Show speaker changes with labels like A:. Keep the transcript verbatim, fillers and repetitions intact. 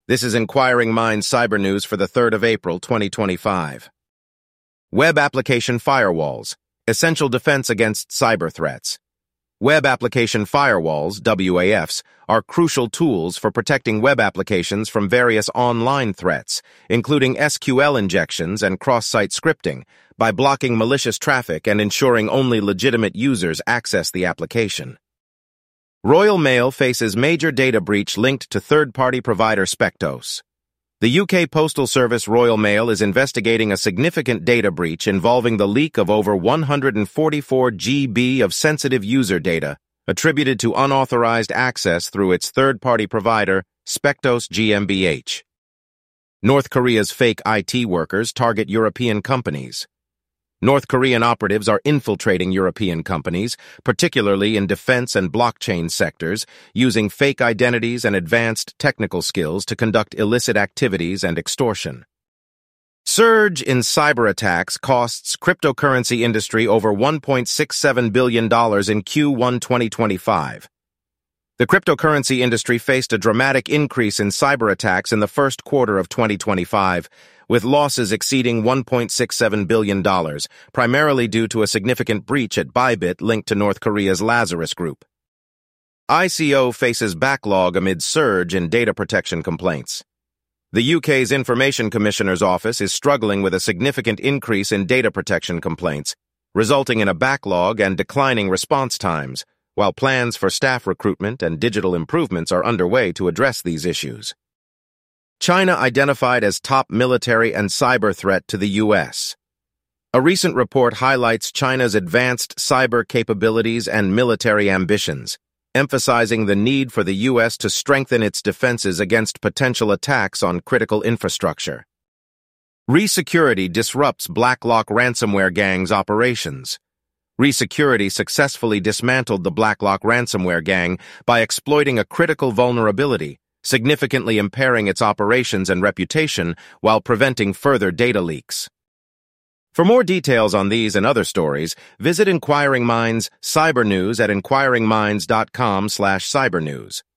A: This is Inquiring Minds Cyber News for the third of April, twenty twenty-five. Web Application Firewalls, Essential Defense Against Cyber Threats. Web Application Firewalls, W A Fs, are crucial tools for protecting web applications from various online threats, including S Q L injections and cross-site scripting, by blocking malicious traffic and ensuring only legitimate users access the application. Royal Mail faces major data breach linked to third-party provider Spectos. The U K Postal Service Royal Mail is investigating a significant data breach involving the leak of over one hundred forty-four gigabytes of sensitive user data attributed to unauthorized access through its third-party provider, Spectos GmbH. North Korea's fake I T workers target European companies. North Korean operatives are infiltrating European companies, particularly in defense and blockchain sectors, using fake identities and advanced technical skills to conduct illicit activities and extortion. Surge in cyber attacks costs cryptocurrency industry over one point six seven billion dollars in Q one twenty twenty-five. The cryptocurrency industry faced a dramatic increase in cyber attacks in the first quarter of twenty twenty-five, with losses exceeding one point six seven billion dollars, primarily due to a significant breach at Bybit linked to North Korea's Lazarus Group. I C O faces backlog amid surge in data protection complaints. The U K's Information Commissioner's Office is struggling with a significant increase in data protection complaints, resulting in a backlog and declining response times, while plans for staff recruitment and digital improvements are underway to address these issues. China identified as top military and cyber threat to the U S. A recent report highlights China's advanced cyber capabilities and military ambitions, emphasizing the need for the U S to strengthen its defenses against potential attacks on critical infrastructure. Resecurity disrupts BlackLock ransomware gang's operations. Resecurity successfully dismantled the BlackLock ransomware gang by exploiting a critical vulnerability, significantly impairing its operations and reputation while preventing further data leaks. For more details on these and other stories, visit Inquiring Minds Cyber News at inquiring minds dot com slash cybernews.